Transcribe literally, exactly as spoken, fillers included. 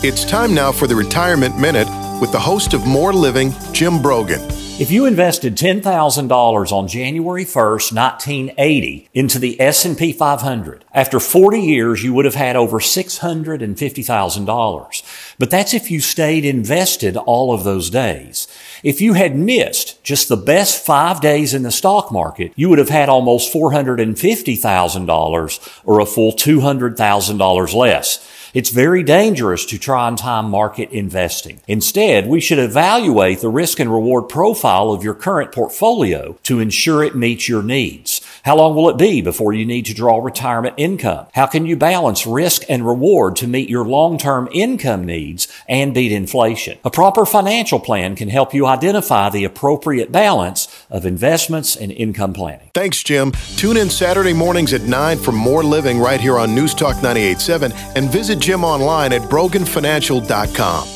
It's time now for the Retirement Minute with the host of More Living, Jim Brogan. If you invested ten thousand dollars on January first, nineteen eighty into the S and P five hundred, after forty years you would have had over six hundred fifty thousand dollars. But that's if you stayed invested all of those days. If you had missed just the best five days in the stock market, you would have had almost four hundred fifty thousand dollars or a full two hundred thousand dollars less. It's very dangerous to try and time market investing. Instead, we should evaluate the risk and reward profile of your current portfolio to ensure it meets your needs. How long will it be before you need to draw retirement income? How can you balance risk and reward to meet your long-term income needs and beat inflation? A proper financial plan can help you identify the appropriate balance of investments and income planning. Thanks, Jim. Tune in Saturday mornings at nine for More Living right here on News Talk ninety-eight point seven and visit Jim online at brogan financial dot com.